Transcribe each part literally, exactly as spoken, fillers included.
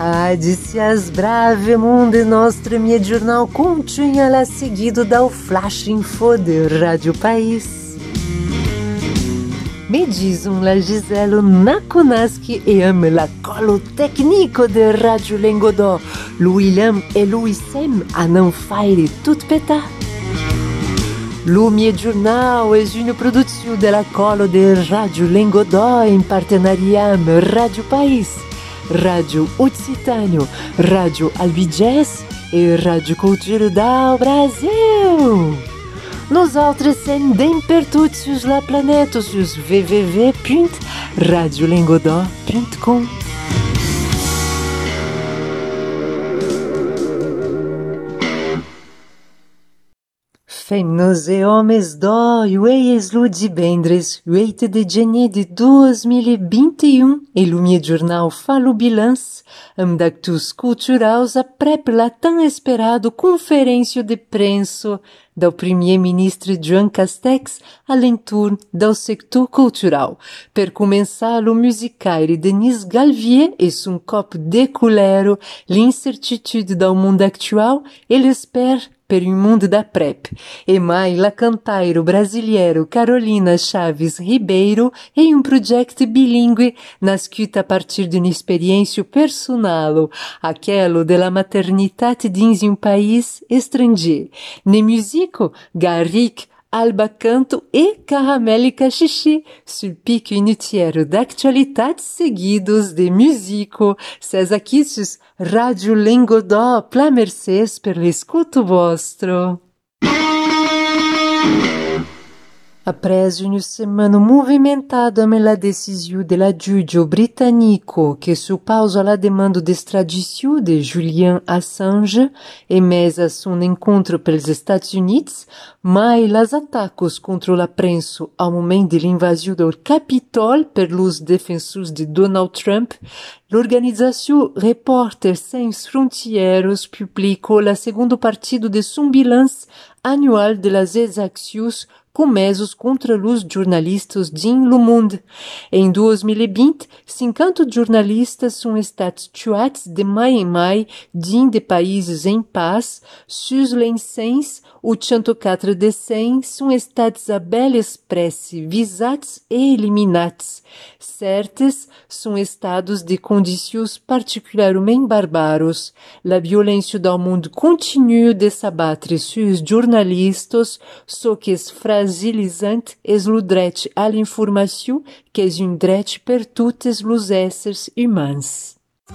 Adicias brave monde nostre miei jornal continua la seguido dal flash info de Rádio País. Me diz um la Giselo Nakunaski e ame la colo tecnico de Rádio Lengodó, lo William e Louis Sem a não faire tout péta. Lo mie jornal è una produzione della colo de Rádio Lengodó in partenariat amb Rádio País, Rádio Occitânio, Rádio Albigés e Rádio Cultura do Brasil. Nós outros sendem per tutti sur la planète sur w w w ponto radio lengodó ponto com. Femmes e homens do Ueies Ludibendres, oito de janeiro de dois mil e vinte e um, e o meu jornal falo bilance, amb d'actus culturals aprep la tão esperado conferência de prensa do primeiro-ministro Joan Castex a l'entorn do sector cultural. Per começar o musicaire Denise Galvier e son cop de colero, l'incertitude do mundo actual e l'espère per un mundo da prep. E mai la cantairo brasileiro Carolina Chaves Ribeiro em um projeto bilingue nascido a partir de uma experiência personal, aquilo de la maternidade dins um país estrangeiro. Ne musico, Garrick, Alba Canto e Caramélica Xixi, sul pic unitiero d'actualitats seguidos de musico, ses aquissus Rádio Lengodó, pla mercês per l'escuto vostro. Apres une semana movimentada amb la decisió de la giudio britanico que s'opausa la demanda d'extradició de Julian Assange emesa a son encontro pels Estats Units, mai las atacos contra la prensa ao moment de l'invasió del Capitol per los defensors de Donald Trump, l'organització Reporters Sans Frontieros publicou la segundo partido de son bilance anual de las exaccions comesos contra os jornalistas din lo mundo. Em dois mil e vinte, cinquanta jornalistas são estats tuats de mai em mai din de países em paz, sus l'encens, oitenta e quatro de cem são estats a bel expressi visats e eliminats. Certes são estados de condições particularmente barbaros. La violência do mundo continua de s'abattre sus jornalistas, so que es fragilizante es lo dret a l'informació, que és un dret per totes los éssers humans.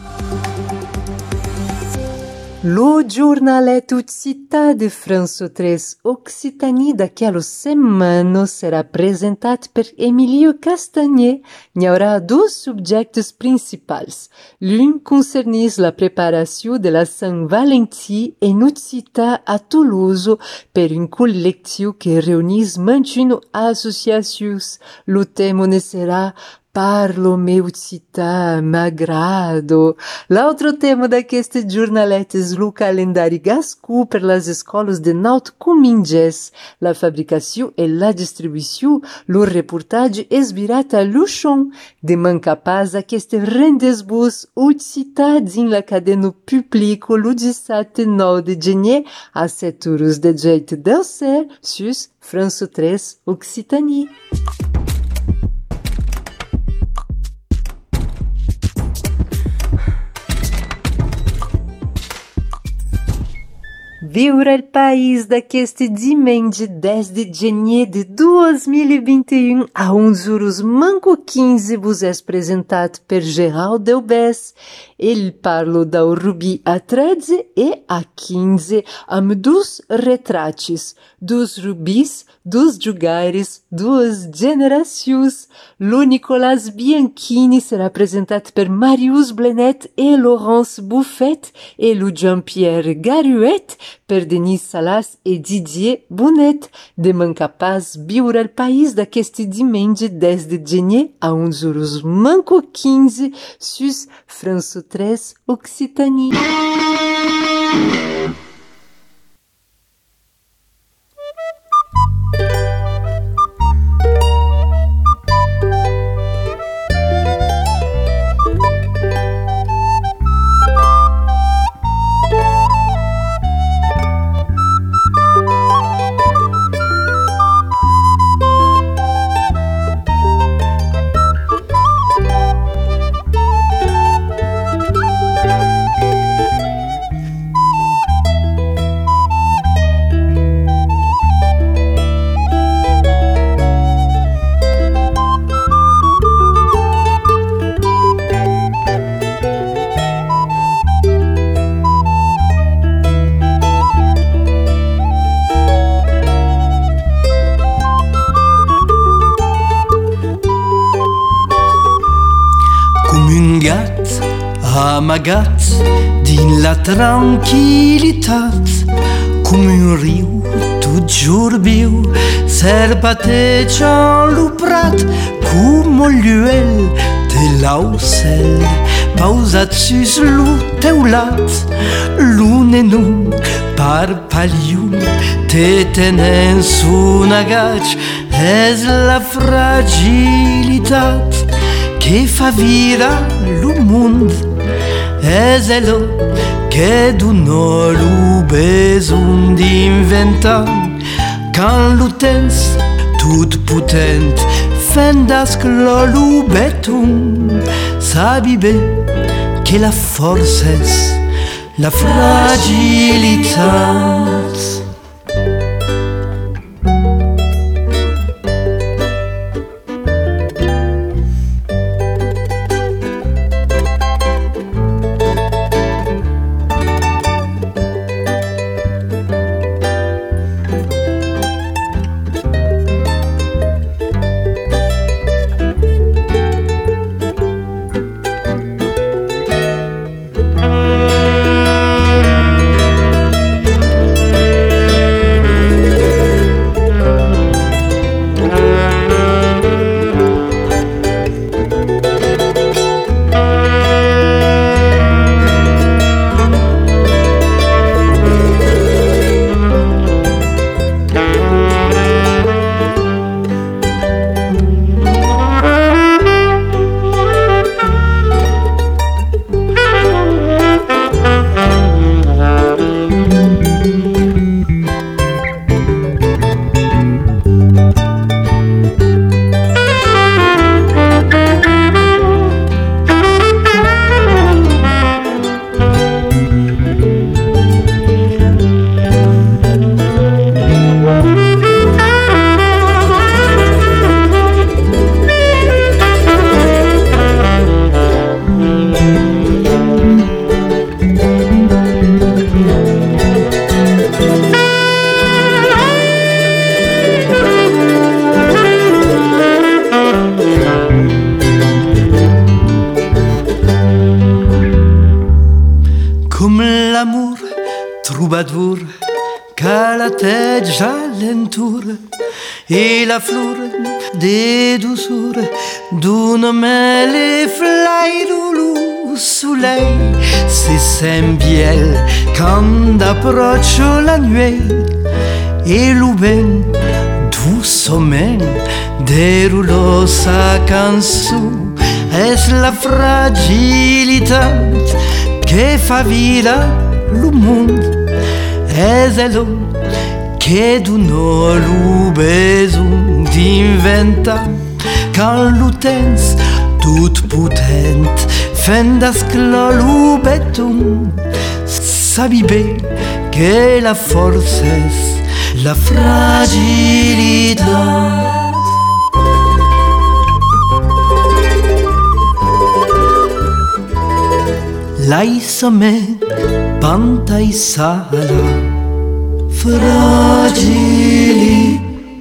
Lo jornalet Occità de França três Occitanie daquela semana será apresentado per Emilio Castagner. N'hi haurà dos subjectes principals. L'un concernís la preparació de la Sant Valentí en Occità a Toulouse per un col·lectiu que reunís vinte-et-une associacions. Lo tema ne serà Parlo meu Occità, m'agrado. L'altro tema d'aqueste jornalet és lo calendari gascú per les escoles de Naut Comingès. La fabricació e la distribució, lo reportatge és virat a Luchon. De manca pas aquest rendezvous Occità din la cadena publico lo dissabte nou de gener a set horas de jeito del ser sus França três Occitanie. Viure el país d'aqueste diumenge dez de janeiro de dois mil e vinte e um a uns horas manco quinze vos és apresentat per Gerald Delbès. Ele parla do Rubi a treze e a quinze amb dos retrates, dos rubis, dos jugares, duas gerações. Lo Nicolas Bianchini será apresentado per Marius Blenet e Laurence Buffet e lo Jean-Pierre Garuet per Denis Salas e Didier Bonnet. De manca pas viure al país d'aqueste diumenge dez de janeiro a uns horas manco quinze sus França três Occitanie. amagat din la tranquilitat, cum un riu tot giurbiu serbatejant lo prat, cum un lluel de l'aucel pausat sus lo teulat. L'un en un parpaliu te tenen sun agaig, és la fragilitat che fa vira lo mund, és elo che donò lo beson d'inventar. Quand lo tens tot potent fendasclo lo beton, sabi ben che la forza és la fragilitat. troubadour calateggia l'entour e la flor de douceur d'un mele flairulu soleil se sembiel quand approccio la nuit e l'uben doucement derulo sa canzone es la fragilitat che fa vira lo mondo es elo che donò lo beson d'inventar quand lo tens tot potent fendasclo lo beton sabi ben che la forza es la fragilitat. Laissame pantai sala fragilità.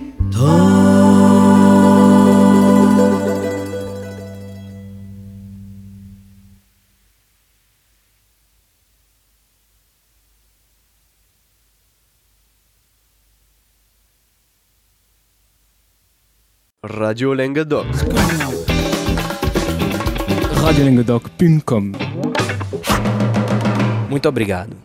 Radio Languedoc. radio languedoc ponto com. Muito obrigado.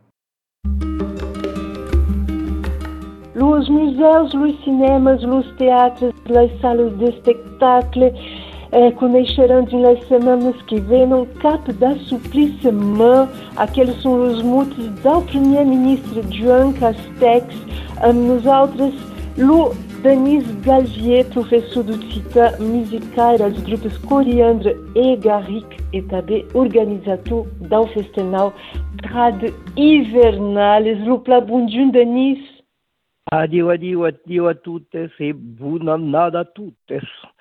Os museus, os cinemas, os teatros, as salas de spectacle eh, conhecerão nas semanas que vêm um cap da suplissement. Aqueles são os motos do primeiro-ministro João Castex. Um, nos outros, o Denise Galvier, professor do cita musical dos grupos Coriandre e Garrick, e também organizador do festival Trad Hivernales. Lupla, bom dia, Denise. Adio, adio, adio a tuttes e bună nada a tuttes.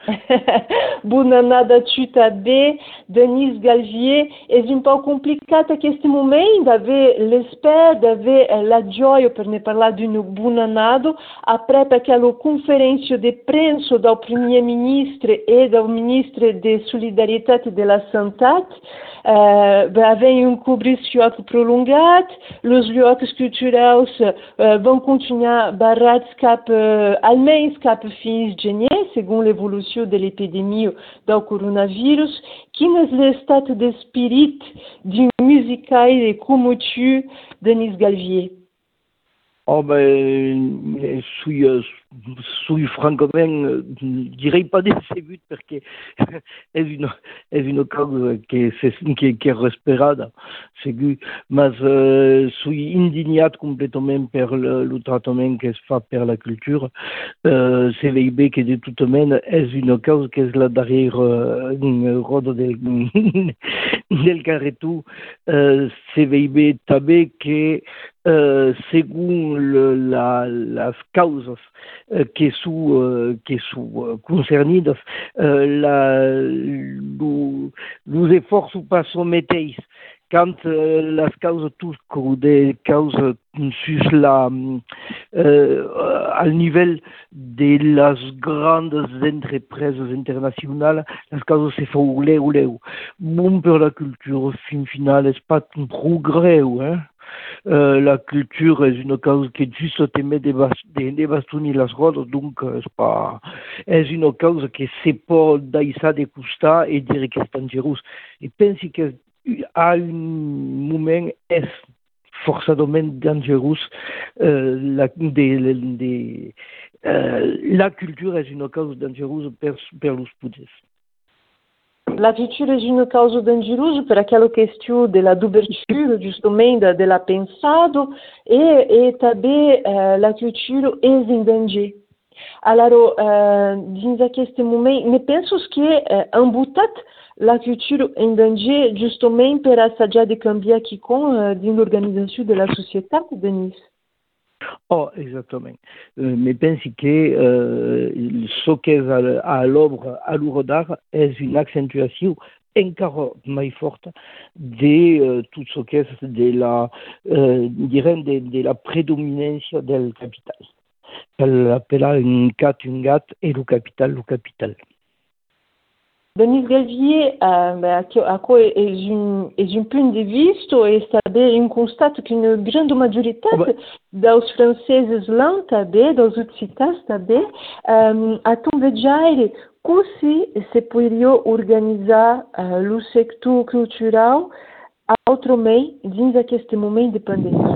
Bună nada tu també, Denise Galvier. És un po' complicat aquest moment d'aver l'espera, d'aver la gioia per ne parlar d'una bună nada après aquella conferència de premsa del primer ministre e del ministre de Solidaritat i de la Sanitat. Uh, va haver un cobriciot prolongat, els llocs culturals uh, van continuar barrats cap, uh, almenys cap a fins gener, segons l'evolució de l'epidèmia del coronavirus. Quin és l'estat d'espírit d'un musicaire com tu, Denise Galvier? Oh ben, suis, euh, suis francament, je dirais pas déçu parce que c'est une, c'est une cause qui est, qui, qui est respirada, segur, mais euh, suis indignat complètement per le, le traitement qui se fait per la culture. Euh, c'est vrai que de toute manière, c'est une cause qui est là derrière euh, une roda del, del carretou. Euh, c'est vrai també que Euh, según le, la, las causas euh, que sont euh, que sont euh, concernidas, euh, la, lo, los efforts pas sometéis quand euh, las causas tous des causes sur la euh, al nivel de las grandes entreprises internationales, las causas se font leu leu. Bon pour la culture, fin final, c'est pas un progrès, hein. Euh, la culture est une cause qui juste te met des, bas, des, des bastons et les rodes, donc euh, c'est pas, est une cause qui c'est pas d'aïssa de costa et dire que c'est dangereux. Et pense que à un moment est forcément dangereux. Euh, la, de, de, euh, la culture est une cause dangereuse per, per los pudes. La culture est une cause dangereuse per aquela questão de la d'ouverture justement de, de la pensado e, e també uh, la culture és en danger. Alors, uh, dins aquest moment, ne penses que uh, han botat la culture en danger justament per assajar de canviar quelcom uh, dins l'organització de la societat, Denise? Oh, exactement. Euh, mais pense que euh, ce qu'est à, à l'œuvre, à l'œuvre d'art, est une accentuation encore plus forte de euh, tout ce qu'est de la, euh, de, de la prédominance du capital. Elle appelle un cat, un gat, et le capital, le capital. Denise Galvier, acolo és un, és un punt de vista, és també un constat que una gran majoritat oh, dels francesos l'han també, dels occitans també, um, a ton vejaire com si se podria organitzar uh, el sector cultural altrament dins aquest moment de pandèmia.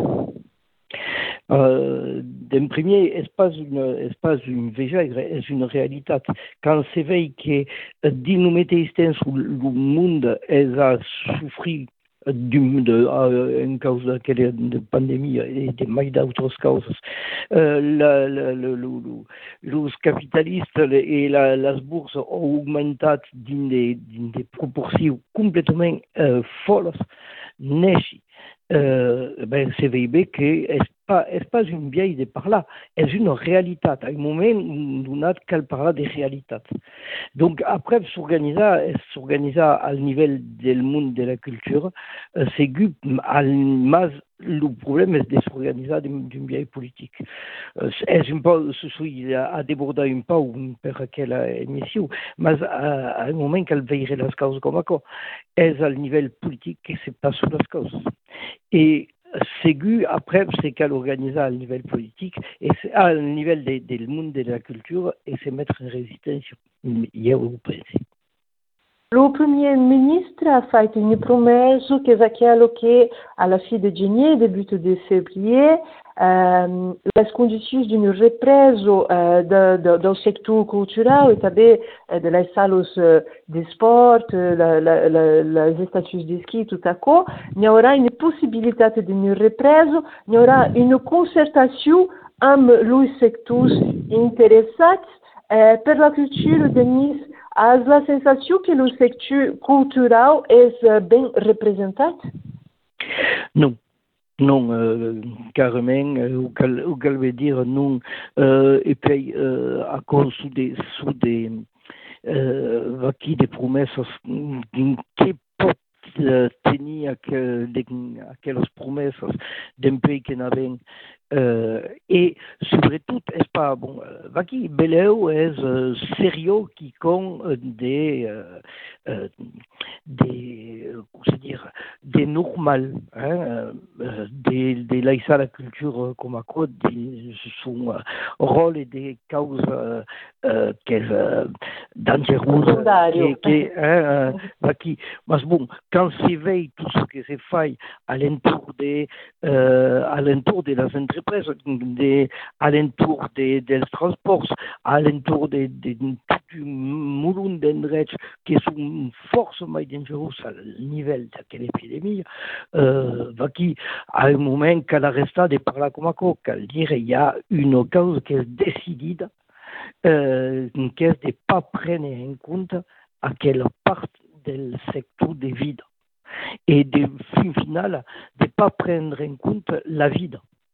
Euh, d'un premier, c'est pas une, c'est pas une veja, c'est une réalité. Quand c'est vrai que d'une météistin sur le monde, elle a souffert d'une, de, en cause de quelle de pandémie et de mal d'autres causes. Euh, la, la, le, le, le, les capitalistes et la, les bourses ont augmenté d'une des, d'une des proportions complètement euh, folles, nèches. Euh, ben, c'est vrai que c'est pas, c'est pas une vieille de par là, c'est une réalité. À un moment, on n'a qu'à parler de réalité. Donc, après, s'organiser, s'organiser à niveau du monde de la culture, c'est que, le problème est de s'organiser d'une vieille politique. C'est un peu, il a débordé un peu par quelle émission, mais à un moment qu'elle veillerait les causes comme ça, est à niveau politique que c'est pas sur les causes. Et c'est que, après, c'est qu'elle organise à niveau politique, et c'est à niveau du monde de la culture, et c'est mettre en résistance. Il y a au principe. O primeiro-ministro a feito uma promessa que é aquela que, à la fin de janvier, début de février, um, as condições de uma represa uh, de, de, do sector cultural e também uh, de las salas uh, de sport, uh, la, la, la, las estações de esqui, tout à coup, il y aura une possibilité de uma represa, il y aura une concertação entre les secteurs intéressés uh, per la culture de Nice. As la sensação que o sector cultural é bem representado? Não. non, euh, carrément, euh, ou qu'elle ou qu'elle veut dire non, euh, et puis euh, à cause sous des, sous des, euh, qui des promesses qui peuvent euh, tenir que, des, aquelles promesses d'un pays qui n'avait euh, et surtout, est-ce pas bon, euh, qui Beleu est euh, sérieux qui compte des euh, euh, des euh, comment se dire des normales hein, euh, des des laïcs à la culture comme à quoi son euh, rôle et des causes euh, euh, qu'elle euh, dangereuses qui qui hein, euh, qui mais bon quand s'éveille tout ce qui se fait à l'entour des euh, à l'entour de las entreprises de, à l'entour des, des transports, à l'entour de, de, de tout un moulin d'endroits qui sont forcément dangereux à niveau de quelle épidémie, euh, qui, à un moment qu'elle a resté de parler comme quoi, qu'elle dirait il y a une cause qui est décidée, euh, qui est de ne pas prendre en compte à quelle part du secteur de vie et de fin final de ne pas prendre en compte la vie.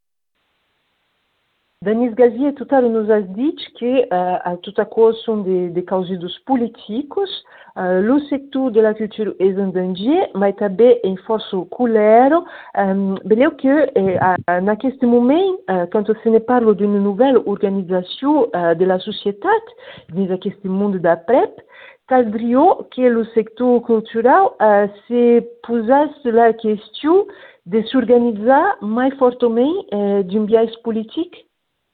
Denise Gazier, tout à l'heure, nous a dit que uh, tout à cause sont des, des causes políticos, uh, le secteur de la culture est en danger, mais também em força colère. Um, Beleu que eh, à ce moment, uh, quand on se parle d'une nouvelle organisation uh, de la société, dans ce monde d'après, caldria que le secteur culturel uh, se posasse la question de s'organiser plus fortement uh, d'un biais politique.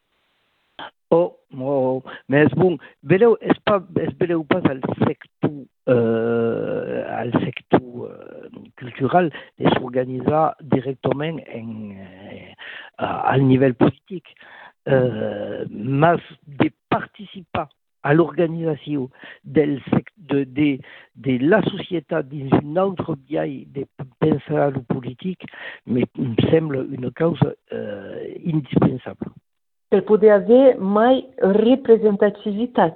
Oh, oh, mais bon, beleu est pas, est beleu pas al secteur, euh, al secteur euh, culturel de s'organiser directement en, euh, à niveau politique, euh, mais de participer à l'organisation del de, de, de la société dans une autre biais de penser à la politique, me semble une cause euh, indispensable. Per poder haver mais representativitat.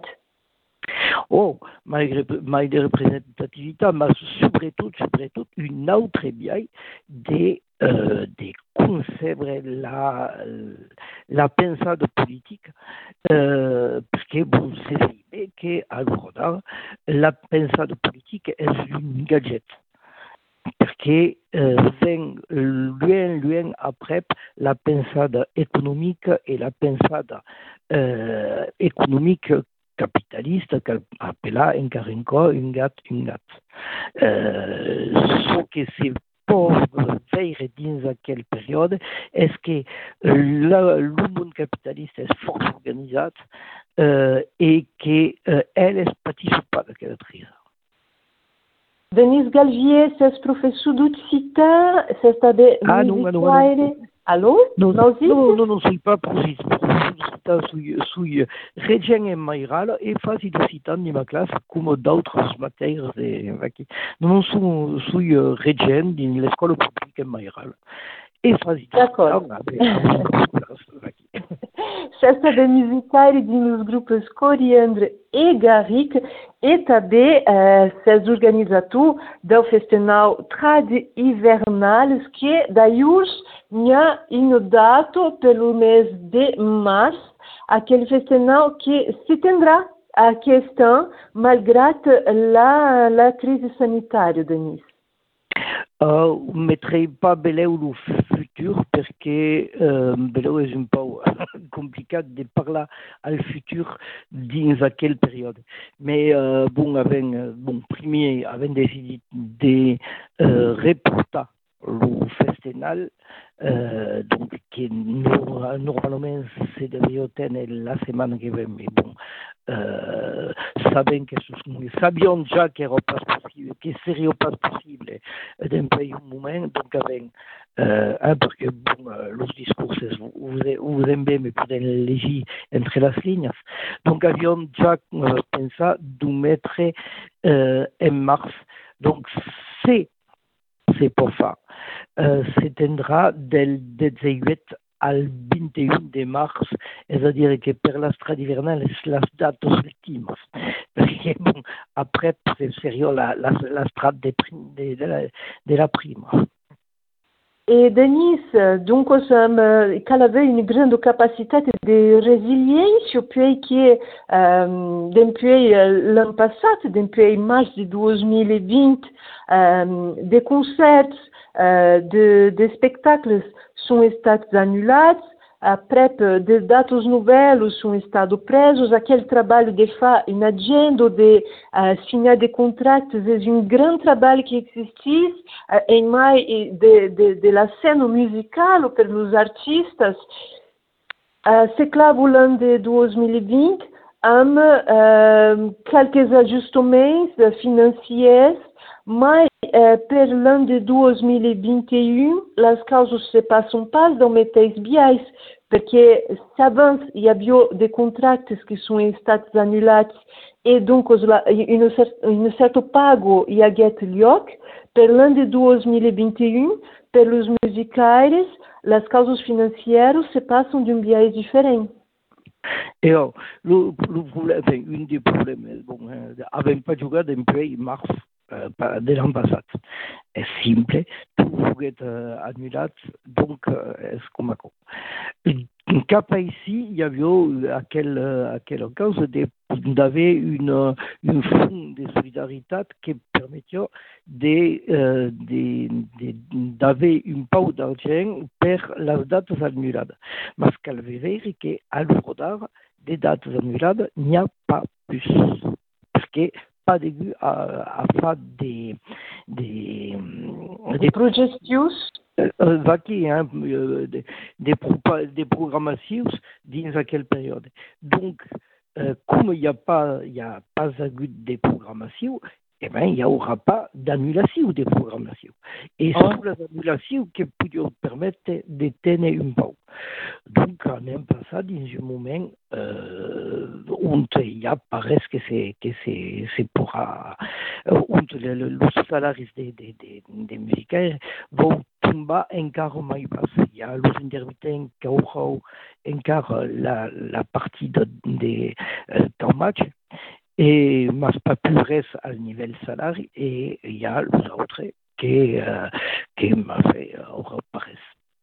Oh, mais, mais de representativitat, mais surtout, surtout une autre biais de, euh, de concevoir la, la pensée de politique, euh, parce que bon, c'est qu'à l'heure la pensée de politique est une gadget. Parce que euh, vient loin, loin après la pensée économique et la pensée euh, économique capitaliste qu'elle appelle encore encore une gâte, une gâte. Euh, ce que ces pauvres veillent dans quelle période est-ce que le, le monde capitaliste est fort organisé euh, et qu'elle euh, ne participe pas de cette crise. Denise Galvier, c'est professeur d'université, c'est també ah, non, non, non. Allô? Non, non, non, non, non, soy pas professeur d'université, soy régent en Mairal et facile de citar de ma classe comme d'autres matières. Non, non, soy régent de l'école publique en Mairal. Et facile. D'accord. Festa de musicari dos grupos Coriandre e Garrick e também uh, ses organizadores do festival Trad Hivernales que daí tinha inodado pelo mês de março aquele festival que se tendrá a questão malgré la, la crise sanitaire, Denise. Uh, ne mettrai pas Beleu le futur parce que euh, Beleu est un peu compliqué de parler au futur dans quelle période. Mais euh, bon, avec bon, premier, avec décidé de euh, reporter le festival, euh, donc qui normalement c'est devait tenir la semaine qui vient, mais bon, euh, sabions que sabions déjà qu'il n'était pas possible, que serait pas possible d'un pays un moment, donc avec euh, un parce que bon, euh, les discours vous vous aimez mais pour lire entre les lignes, donc avions déjà euh, pensé de mettre euh, en mars, donc c'est c'est pour ça. Euh, s'éteindra del dix-huit al vingt et un de mars, c'est-à-dire que per la strade hivernale, les dates ultimes. Parce que, bon, après, c'est sérieux la, la, la strade de, de, de, la, de la prime. Et Denis, donc, um, qu'elle avait une grande capacité de résilience, puis que um, depuis l'an passé, depuis mars de deux mille vingt, um, des concerts, uh, de, de spectacles sont estats annulés, après des dates nouvelles sont estado presos, aquele trabalho de faire une agenda, de uh, signer des contrats, c'est un grand travail qui existe uh, en mai de, de, de la scène musicale pour les artistes. Uh, c'est clair, au l'an de deux mille vingt, amb uh, quelques ajustements financiers, mais uh, per l'an de deux mille vingt et un, les causes se passent pas dans mes mateix biais, parce que s'avance, il y a bien des contrats qui sont estats annulés et donc une, une certa pago il y a lieu. Per l'an de deux mille vingt et un, per les musicais, les causes financières se passent d'un biais différent. Et alors, le, le problème, enfin, un des problèmes, bon, euh, avait pas joué depuis mars euh, de l'an passé. C'est simple, tout est euh, annulé, donc euh, c'est comme ça. Cap ici, il y avait à quelle, à quelle cause d'avoir une, une fonds de solidarité qui permettait de, euh, de, de, d'avoir une pau d'argent pour les dates annulées. Mais ce qu'elle veut dire, c'est qu'à l'heure des dates annulées, il n'y a pas plus. Parce que pas de goût à, à faire des, des, des projets euh, vaquer, hein, euh, des, des, pro, des programmations dans quelle période. Donc, euh, comme il n'y a pas, il y a pas de goût des programmations, eh ben, il n'y aura pas d'annulation des programmations. Et oh. sous les annulations qui peuvent permettre de tenir une pause. Donc, on est passé dans un moment euh, où il y a presque que c'est, que c'est, c'est pour euh, où le, le, le salaire des, des, des, des musiciens vont tomber encore plus bas. Il y a les intermittents qui auront encore la, la partie de, de, de ton match. Et mais pas plus reste à niveau salaire et il y a les autres qui euh, qui m'a fait euh, reparaître.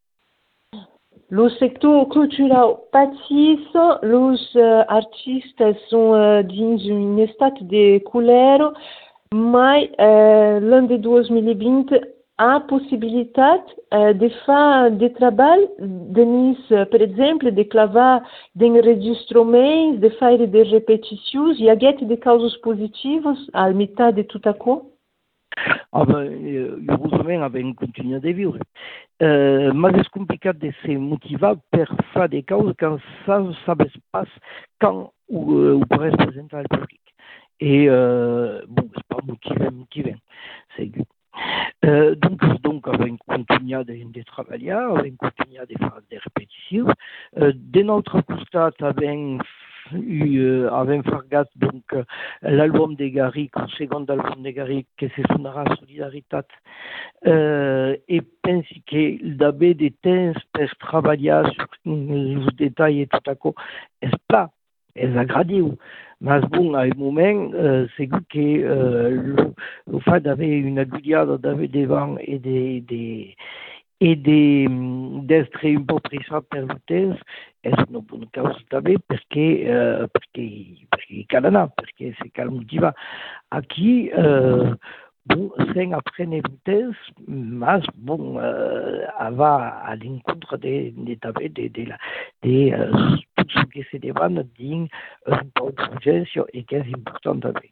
Le secteur culturel pâtisse, les uh, artistes sont uh, dans un état de colère, mais uh, l'an de deux mille vingt a possibilité uh, de faire des travaux, Denis, par exemple, de claver des enregistrements, de faire des répétitions. Il y a des causes positives à la mitad de tout à coup. Ah ben, heureusement, on continue de vivre. Euh, mais c'est compliqué de se motiver pour faire des causes quand ça, ça se passe quand on, euh, on pourrait se présenter à public. Et euh, bon, c'est pas motivé, motivé. C'est euh, donc, donc, on va continuer de, de travailler, on va continuer de faire des répétitions. Euh, de notre côté, on eu avec Fargat donc euh, l'album de Garrick, le second album de Garrick qui se sonnera Solidarité euh, et pense que d'abord des temps pour travailler sur les détails et tout à coup est pas est agradé mais bon à un moment euh, c'est que euh, le, le fait d'avoir une aiguillade d'avoir des vents et des, des et de, d'être un peu presa per l'utens és una bona causa també perquè, eh, perquè, perquè cal anar, perquè se cal motivar. Aquí, eh, bon, sen aprendre l'utens, mas, bon, eh, va à l'encontre de, de, de, de, de, de uh, tout ce que se demande dins un peu d'urgència et que és important també.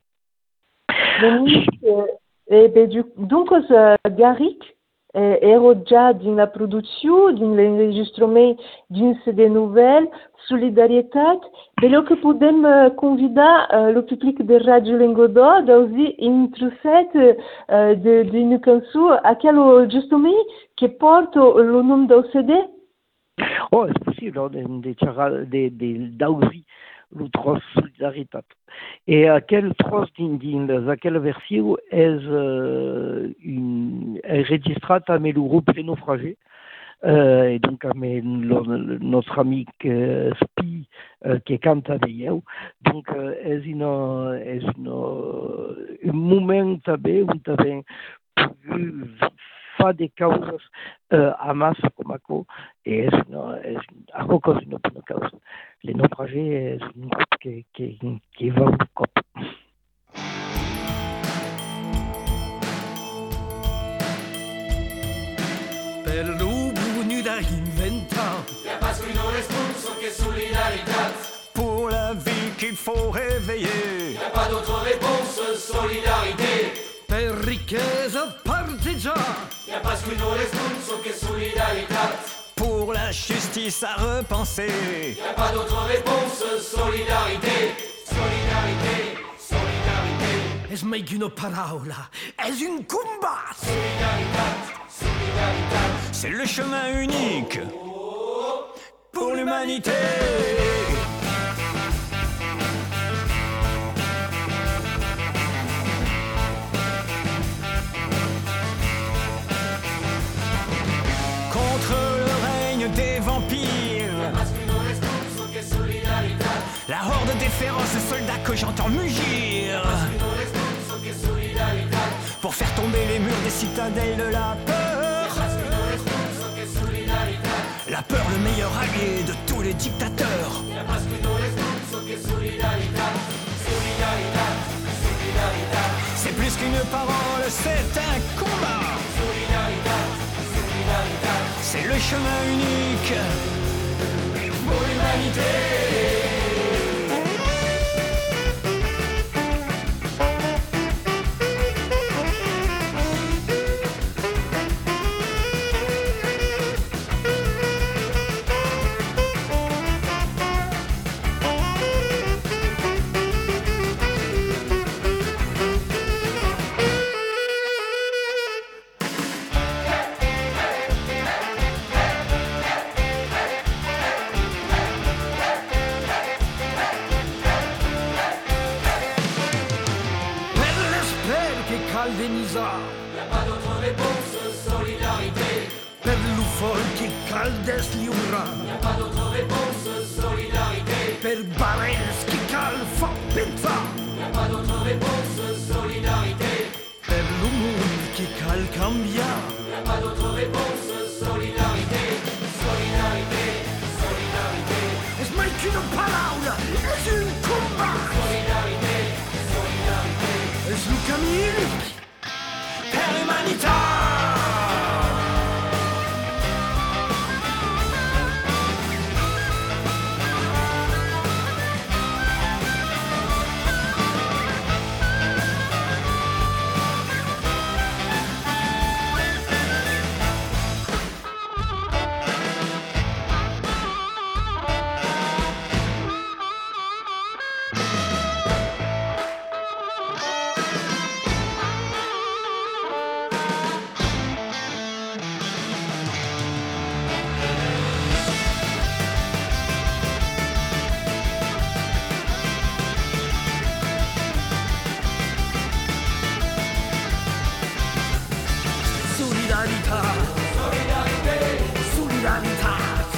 Donc, eh, ben, du, donc, uh, Garrick, ero già dans la production, dans l'enregistrement d'une C D nouvelle, Solidarité. Bello che podem convidar uh, le public de Radio Languedoc d'aussi introduire uh, d'une cançon à quel justement qui porte le nom del C D. Oh, c'est possible, de, de, de, de, d'aussi le tros Solidarité. Et à quel tros dans à quelle version est euh, une enregistrée avec le groupe Les Naufragés euh, et donc avec notre ami euh, Spi euh, qui cante avec eux. Donc euh, est une est une un moment tabé où t'avais pu fa des causes euh, a massa com aquò e és, no, és aquò cosa una bona causa. Les naufragés és un grup que, que, que va un cop. Per l'ubugnù da inventar Y'a pas qu'une réponse che solidarità. pour la vie qu'il faut réveiller. Y'a pas d'autre réponse, solidarité. Per ricchezza partigiana Y'a pas qu'une réponse che solidarità. pour la justice à repenser. Y'a pas d'autre réponse, solidarité. Solidarité, solidarité. Es mai qu'une parola, es une combat. Solidarità, solidarità. C'est le chemin unique pour l'humanité. Contre le règne des vampires, Parce qu'une réponse che solidarità. la horde des féroces soldats que j'entends mugir Une réponse che solidarità. pour faire tomber les murs des citadelles de la peur. Parce qu'une réponse che solidarità. La peur, le meilleur allié de tous les dictateurs. Y'a pas qu'une réponse che solidarità. Solidarità, solidarità. C'est plus qu'une parole, c'est un combat. Solidarità, solidarità. C'est le chemin unique pour l'humanité. Y'a pas d'autre réponse, solidarité. Per l'ufol che caldes liura, Y'a pas d'autre réponse, solidarité. per barels che cal fa pensar, Y'a pas d'autre réponse, solidarité. per l'umor che cal cambiar. Y'a pas d'autre réponse, solidarité. Solidarité, solidarité. Es mai qu'une paraula, es un combat. Solidarité, solidarité. Es un camí per l'umanità. Solidarità, solidarità,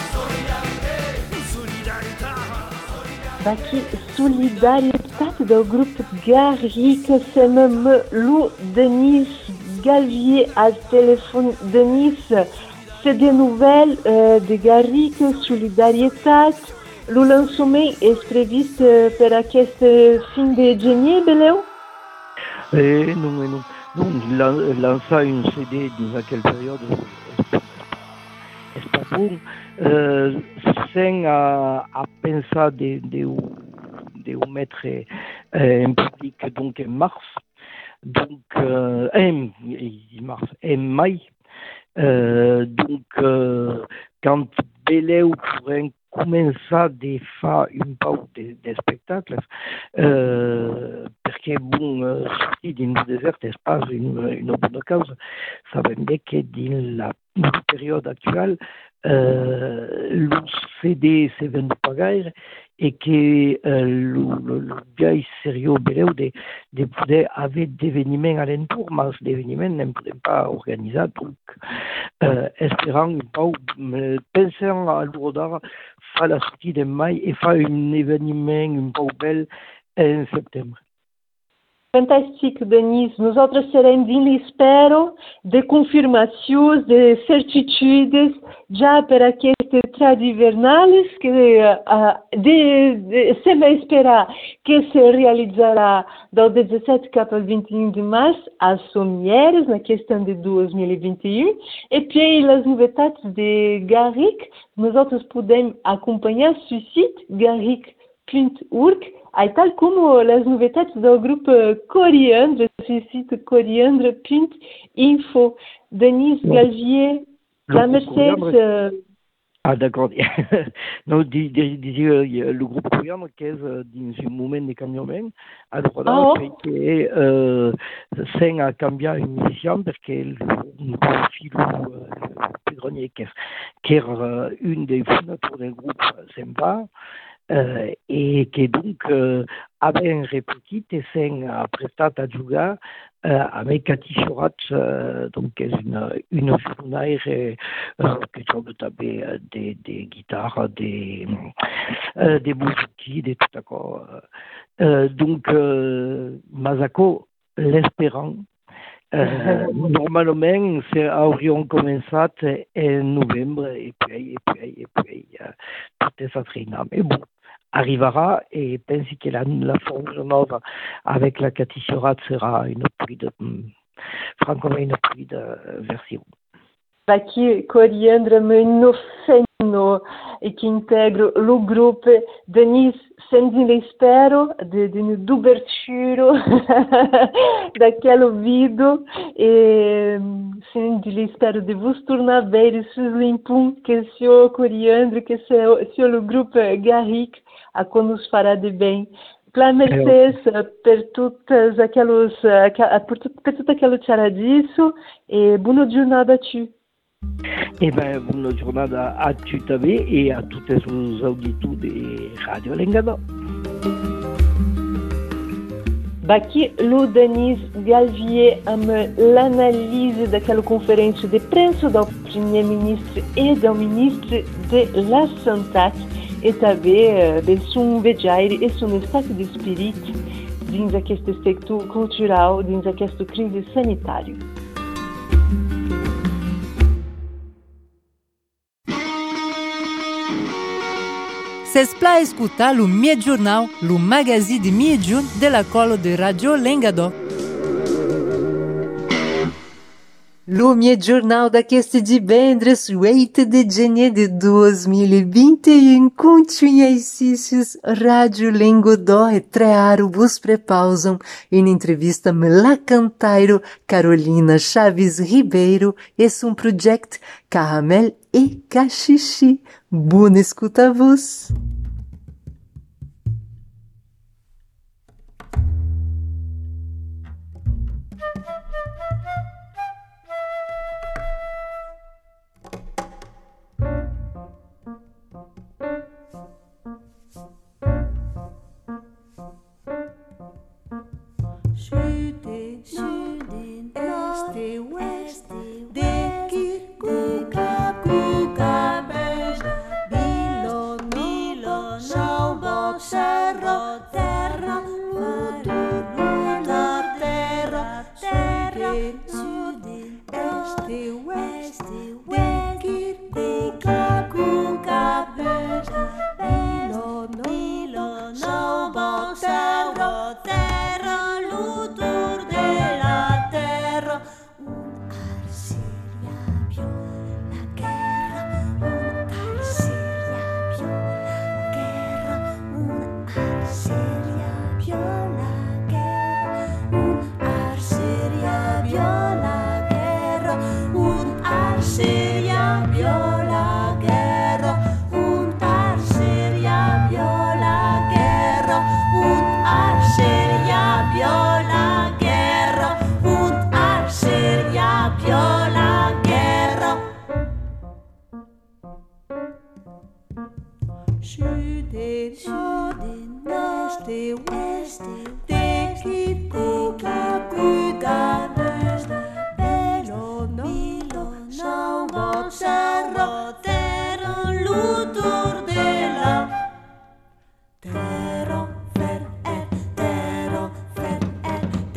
solidarità. Daqui, solidaritate do grupo Garrica, semame Lou Denis Galvier à téléphone. Denis, c'est des nouvelles euh, de Garrica, solidaritate. Le lancement est prévu pour aquest fin de gener, beleu? Eh, non, eh, non. Non, lan- lançar un C D dans aquella période és pas bon. Euh, sans à, à penser de, de, de ho mettre euh, en public donc en mars, donc euh, en, en mars, en mai. Euh, donc euh, quand beleu pourrem començar de faire un pau de, de spectacles, euh, perquè bon, euh, sortir dins el desert és pas una, una bona causa. Sabem bé que dins la période actuelle, euh, le C D se vend pas gaire et que euh, le, le, le gars sérieux beleu de, de poder haver d'événements alentour, mais d'événements ne podem pas organitzar, donc euh, esperant un pau, euh, pensant à l'Urodar, fa la sortie de mai et fa un événement, un pau bel en septembre. Fantástico, Denise. Nós outros seremos em espera de confirmações, de certitudes, já para aquestes tradivernales que uh, de, de, se vai esperar que se realizará do dezessete cap ao vinte e um de março, às Somieres, na questão de dois mil e vinte e um, e puis as novidades de Garrick, nós outros podemos acompanhar sur site garrick ponto org. Aí, tal como as novidades do grupo Coriandre, sur site coriandre ponto info. Denise Bon. Galvier, la Mercedes. Euh... Ah, d'accord. Non, di, di, di, uh, le groupe Coriandre, che è uh, in un momento di cambiamento, ha Oh. perché uh, senza cambiare il musicien, perché il filo uh, Pedronier, che, che era uh, un dei fondatori del gruppo, se'n va. Uh, e che dunque uh, abbiamo ripetuto e siamo prestati a giocare uh, avec Cathy Chorat, uh, donc che è una, una suonatrice uh, che gioca també uh, des de guitares, des uh, de musiques, de tout ça. Uh, donc, uh, Masako, l'espérant, Uh, normalment, hauríem començat en novembre et puis, et puis, et puis uh, toute cette feina. Mais bon, arrivera et pense que la, la formule nova avec la Cathy Chorat sera une plus de, franchement, une plus de version. Aqui, Coriandre, meu feno e que integra o grupo Denise Sendile Espero, de, de d'ouverture daquele ouvido e Sendile Espero de vos tornar ver sus limpum que seu Coriandre, que seu, seu grupo Garrick a que nos fará de bem. Para Mercedes, per todas aquelas, per tudo aquilo que era disso e boa jornada a ti. Eh bien, bonne journée à tu també et à tous les auditeurs de Radio Lengador. Aqui, o Denise Galvier amb l'análise daquela conferência de premsa do primeiro-ministro e do ministro de la Santat e também de son vejaire e son estado de espírito dins aquest sector cultural, dins aquesta crise sanitària. S'espla escutar o Mied Jornal, o magazine de Miedjun de la colo de Radio Lengador. O Mied Jornal d'aqueste divendres, oito de janeiro de dois mil e vinte e um, continha exercícios Radio Lengador e trearo vos prepausam em entrevista com la cantairo Carolina Chaves Ribeiro e um projeto Caramel e Caxixi. Boa escuta a vos. Süden, Süden, Este, Oeste, Dekir, Kuka, Kuka, Best, Bilon, Bilon, Saubot, Cerro, Terra, Lunar, Terra, Terra, Süden, Este, Oeste, Dekir, Kuka, Kuka, Best, Bilon, Bilon, Saubot, Cerro, Terra. Süden, Süden, Este, Oeste, Dekir, Kuka, Kuka, Best, Bilon, Bilon, Saubot, Cerro, Terra, Lutur de la Terra, Fer, Er, Terra, Fer, Er,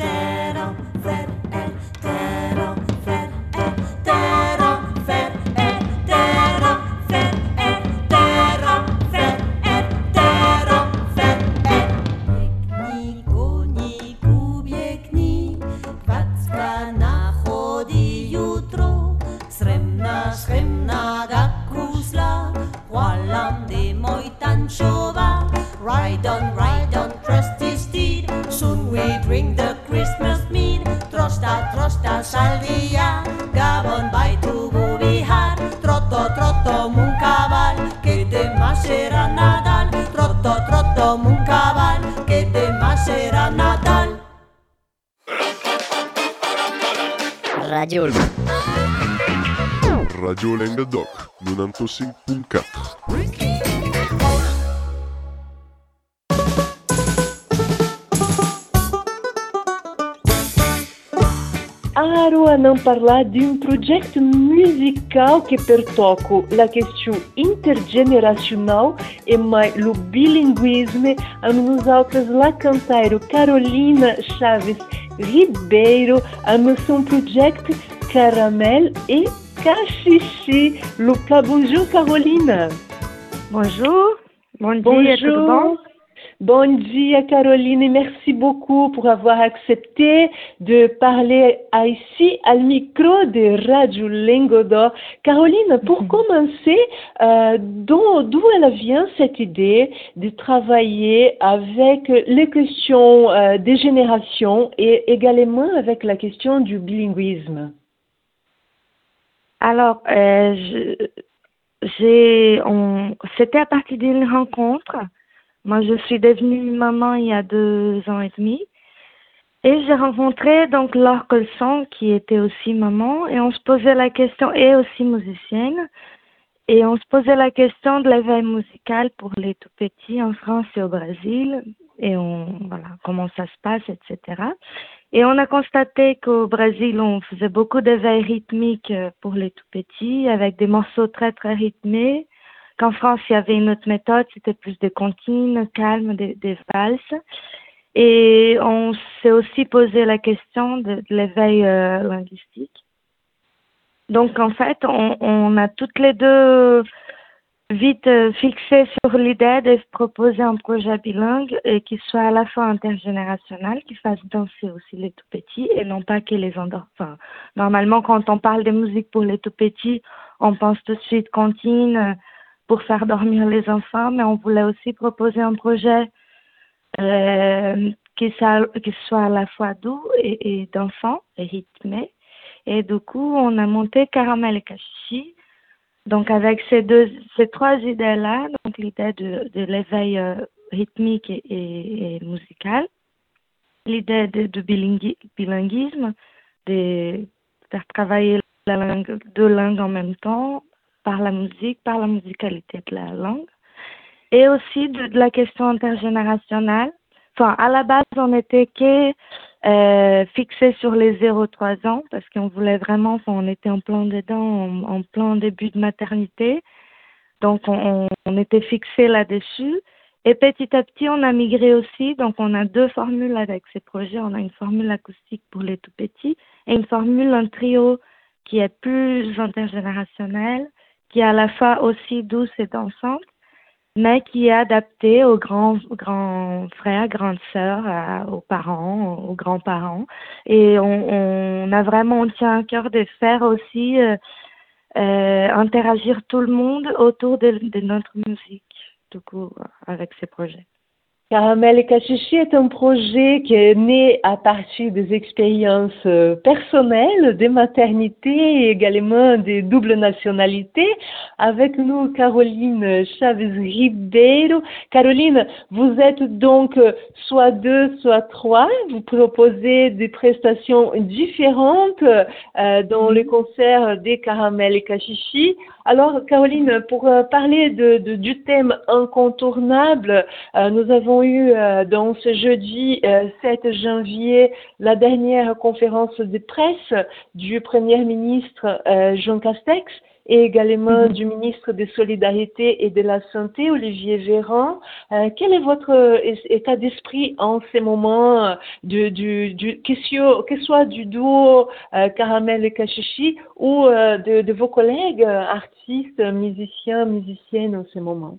trostas al día, Gabon baitugu bihar, troto, troto, mun cabal, que te más será Nadal, troto, troto, mun cabal, que te más será Nadal. Radio Radio Languedoc, novanta-cinq punt quatre. Aro a não falar de um projeto musical que pertoca a questão intergeneracional e mais o bilinguismo. A nos outras lá cantaram Carolina Chaves Ribeiro, a nosso projeto Caramel e Cachichi. Lupa, bonjour Carolina. Bonjour, bon dia, tudo bom? Bon dia Caroline et merci beaucoup pour avoir accepté de parler ici au micro de Radio Languedoc. Caroline, pour mm-hmm. commencer, euh, d'où, d'où elle vient cette idée de travailler avec les questions euh, des générations et également avec la question du bilinguisme? Alors, euh, je, j'ai, on, c'était à partir d'une rencontre. Moi, je suis devenue maman il y a deux ans et demi et j'ai rencontré donc Laure Colson qui était aussi maman et on se posait la question, et aussi musicienne, et on se posait la question de l'éveil musical pour les tout petits en France et au Brésil et on, voilà, comment ça se passe, et cetera. Et on a constaté qu'au Brésil, on faisait beaucoup d'éveil rythmique pour les tout petits avec des morceaux très très rythmés. Qu'en France, il y avait une autre méthode, c'était plus des comptines, calmes, des, des valses. Et on s'est aussi posé la question de, de l'éveil euh, linguistique. Donc, en fait, on, on a toutes les deux vite euh, fixé sur l'idée de proposer un projet bilingue et qui soit à la fois intergénérationnel, qui fasse danser aussi les tout petits et non pas que les endort. Enfin, normalement, quand on parle de musique pour les tout petits, on pense tout de suite comptines, euh, pour faire dormir les enfants, mais on voulait aussi proposer un projet euh, qui, soit, qui soit à la fois doux et, et dansant et rythmé. Et du coup, on a monté Caramel et Cachichi. Donc, avec ces deux, ces trois idées-là, donc l'idée de, de l'éveil euh, rythmique et, et, et musical, l'idée de, de bilingui, bilinguisme, de faire travailler la langue, deux langues en même temps, par la musique, par la musicalité de la langue, et aussi de, de la question intergénérationnelle. Enfin, à la base, on était que euh, fixé sur les zéro trois ans, parce qu'on voulait vraiment, enfin, on était en plein dedans, en, en plein début de maternité, donc on, on était fixé là-dessus. Et petit à petit, on a migré aussi, donc on a deux formules avec ces projets. On a une formule acoustique pour les tout petits et une formule en trio qui est plus intergénérationnelle, qui est à la fois aussi douce et dansante, mais qui est adaptée aux grands, grands frères, grandes sœurs, à, aux parents, aux grands-parents. Et on, on a vraiment, on tient à cœur de faire aussi euh, euh, interagir tout le monde autour de, de notre musique, du coup, avec ces projets. Caramel et Cachichi est un projet qui est né à partir des expériences personnelles, des maternités et également des doubles nationalités. Avec nous, Caroline Chaves Ribeiro. Caroline, vous êtes donc soit deux, soit trois. Vous proposez des prestations différentes euh, dans les concerts des Caramel et Cachichi. Alors, Caroline, pour euh, parler de, de, du thème incontournable, euh, nous avons eu euh, dans ce jeudi euh, sept janvier la dernière conférence de presse du Premier ministre euh, Jean Castex et également mm-hmm. du ministre des Solidarités et de la Santé, Olivier Véran. Euh, quel est votre état d'esprit en ces moments, de, du, du, que, soit, que soit du duo euh, Caramel et Cachichi ou euh, de, de vos collègues euh, artistes, musiciens, musiciennes en ces moments?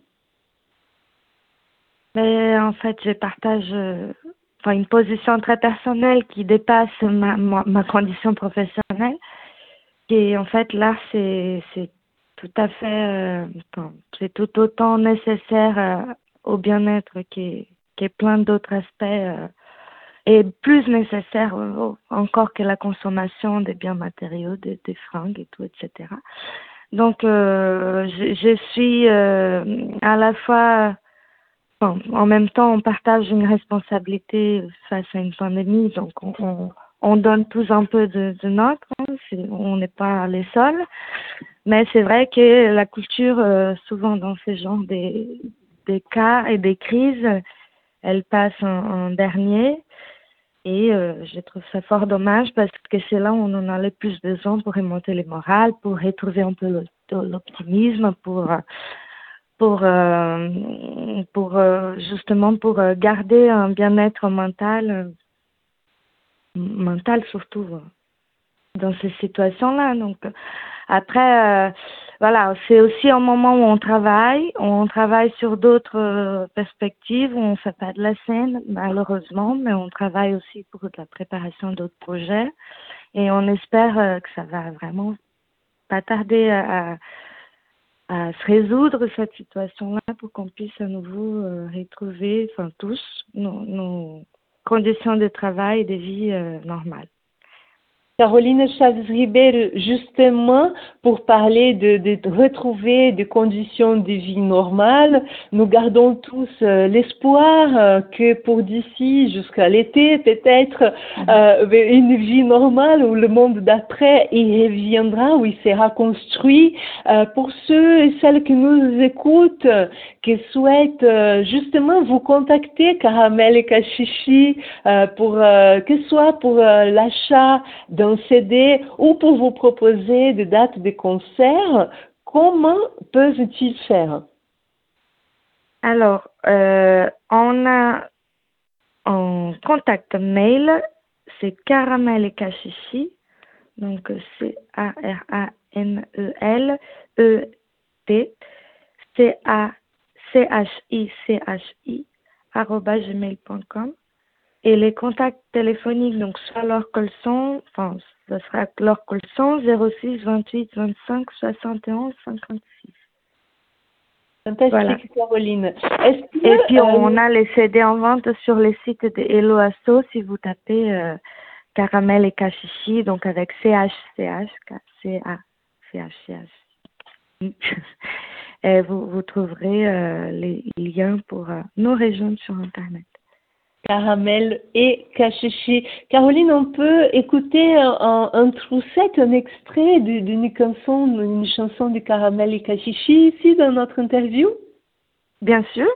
Mais en fait, je partage euh, enfin, une position très personnelle qui dépasse ma, ma, ma condition professionnelle. Et en fait, l'art, c'est, c'est tout à fait, euh, enfin, c'est tout autant nécessaire euh, au bien-être que, que plein d'autres aspects euh, est plus nécessaire euh, encore que la consommation des biens matériaux, des, des fringues et tout, et cetera. Donc, euh, je, je suis euh, à la fois, bon, en même temps, on partage une responsabilité face à une pandémie, donc on, on, on donne tous un peu de, de notre, hein, c'est, on n'est pas les seuls, mais c'est vrai que la culture, euh, souvent dans ce genre des, des cas et des crises, elle passe en, en dernier. Et euh, je trouve ça fort dommage parce que c'est là où on en a le plus besoin pour remonter le moral, pour retrouver un peu l'optimisme, pour pour euh, pour euh, justement pour garder un bien-être mental, mental surtout dans ces situations-là. Donc après, euh, voilà, c'est aussi un moment où on travaille, on travaille sur d'autres euh, perspectives, où on ne fait pas de la scène, malheureusement, mais on travaille aussi pour de la préparation d'autres projets. Et on espère euh, que ça va vraiment pas tarder à, à se résoudre, cette situation-là, pour qu'on puisse à nouveau euh, retrouver, enfin tous, nos, nos conditions de travail et de vie euh, normales. Caroline Chaves-Ribeiro, justement, pour parler de, de, de retrouver des conditions de vie normales, nous gardons tous euh, l'espoir euh, que pour d'ici jusqu'à l'été, peut-être euh, une vie normale où le monde d'après y reviendra, où il sera construit. Euh, pour ceux et celles qui nous écoutent, qui souhaitent euh, justement vous contacter, Caramel et Cachichi, euh, pour euh, que ce soit pour euh, l'achat d'un C D ou pour vous proposer des dates de concert, comment peuvent-ils faire? Alors, euh, on a un contact mail, c'est Caramel et Cachichi, donc C A R A M E L E T C A C H I C H I arobase gmail point com. Et les contacts téléphoniques, donc soit leur colson, enfin, ce sera leur colson zéro six vingt-huit vingt-cinq soixante et onze cinquante-six. Fantastique, voilà. Caroline. Est-ce que, et puis, euh... on a les C D en vente sur les sites de Hello Asso, si vous tapez euh, Caramel et Cachichi, donc avec C H C H, C A C H C H. Et vous, vous trouverez euh, les liens pour euh, nous rejoindre sur Internet. Caramel et Cachichi. Caroline, on peut écouter un, un troussette, un extrait d'une chanson, une chanson de Caramel et Cachichi ici dans notre interview? Bien sûr.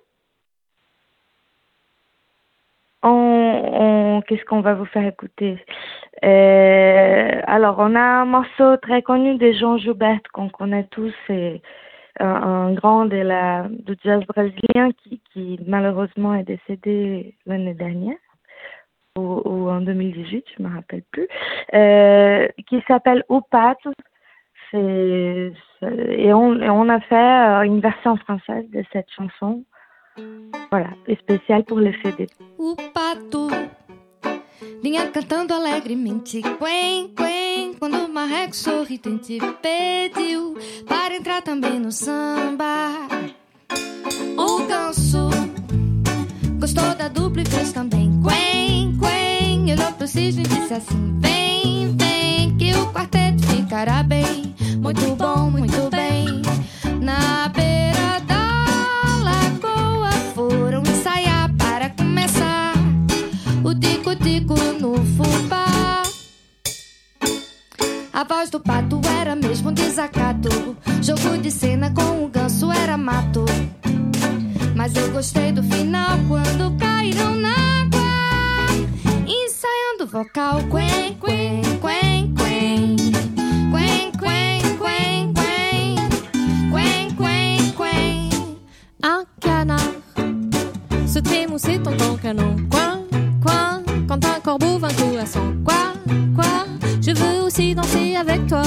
On, on, qu'est-ce qu'on va vous faire écouter? euh, Alors, on a un morceau très connu de Jean Joubert qu'on connaît tous, c'est un grand de la, du jazz brésilien qui, qui malheureusement est décédé l'année dernière ou, ou en deux mille dix-huit, je ne me rappelle plus, euh, qui s'appelle O Pato. C'est, c'est, et, on, et on a fait une version française de cette chanson, voilà, spéciale pour le C D. O pato vinha cantando alegremente, quen, quen, quando o marreco sorridente pediu para entrar também no samba. O ganso gostou da dupla e fez também, quen, quen, olhou pro cisne e disse assim, vem, vem, que o quarteto ficará bem, muito bom, muito bem. Na beira da lagoa foram ensaiar para começar o tico-tico no fubá. A voz do pato era mesmo um desacato, jogo de cena com o ganso era mato. Mas eu gostei do final quando caíram na água, ensaiando o vocal, quen, quen, quen, quen, quen, quen, quen, quen, quen, quen. Un canard se trémoussait en tant canon, coin, coin, quand un corbeau vint coup à son, quoi, quoi, je veux aussi danser avec toi.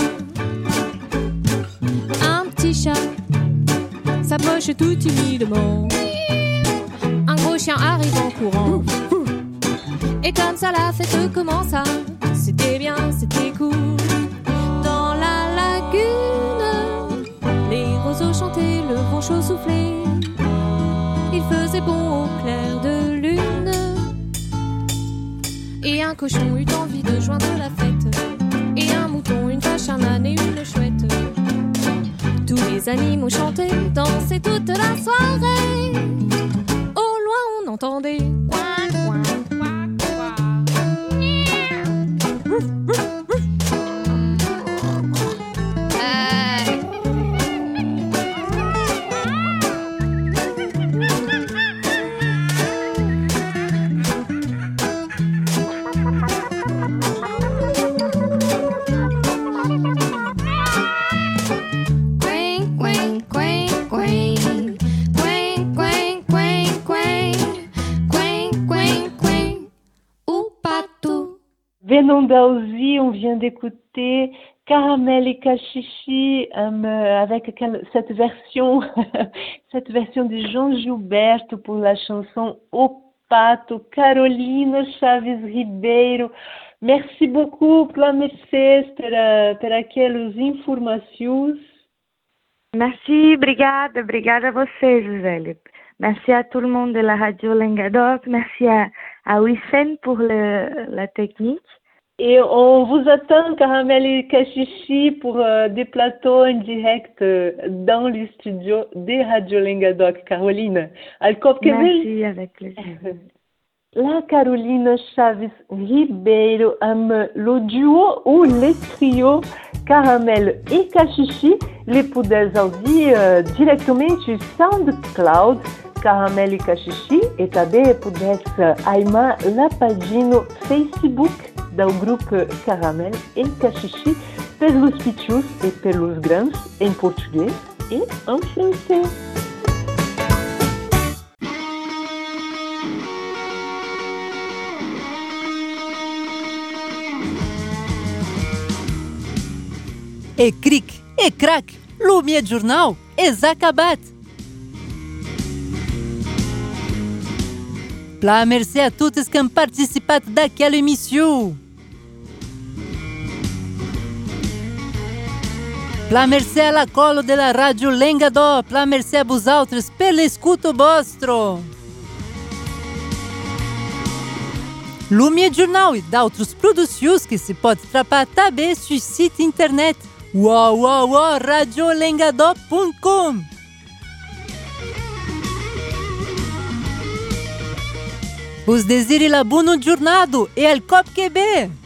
Un petit chat s'approche tout timidement, un gros chien arrive en courant, et comme ça la fête commença. C'était bien, c'était cool. Dans la lagune, les roseaux chantaient, le vent chaud soufflait, il faisait bon au clair de lune. Un cochon eut envie de joindre la fête, et un mouton, une vache, un âne et une chouette. Tous les animaux chantaient, dansaient toute la soirée. Au loin on entendait quack, quack, quack, quack. Rouf, rouf, rouf. Venant d'Aouzie, on vient d'écouter Caramel et Cachichi um, avec cette version, cette version de João Gilberto pour la chanson O Pato, Carolina Chaves Ribeiro. Merci beaucoup, Plamecês, per, per aquelas informações. Merci, obrigada, obrigada a você, Gisele. Merci à tout le monde de la radio Lengadoc. Merci à, à Wissem pour le, la technique. Et on vous attend, Caramel et Cachichi, pour euh, des plateaux en direct euh, dans les studios de Radio Lengadoc. Caroline, merci, avec plaisir. La Carolina Chaves Ribeiro, um, le duo ou le trio Caramel et Cachichi, les pouvez ouvir euh, directement sur SoundCloud, Caramel et Cachichi, et também podes aimer la pagina Facebook do grupo Caramel e Cachichi pelos pequenos e pelos grandes em português e em francês. E cric, e crac, lumea jornal, és acabat. Pla merci a totes que han participat d'aquella emissió. Pla merci a la colo de la Ràdio Lengador, pla merci a vosaltres per l'escuto vostro. Lumea jornal e d'altres producions que se pot trapar també sur site internet uau uau uau radio lengador ponto com. Vos desire la boa jornada e al cop que bem.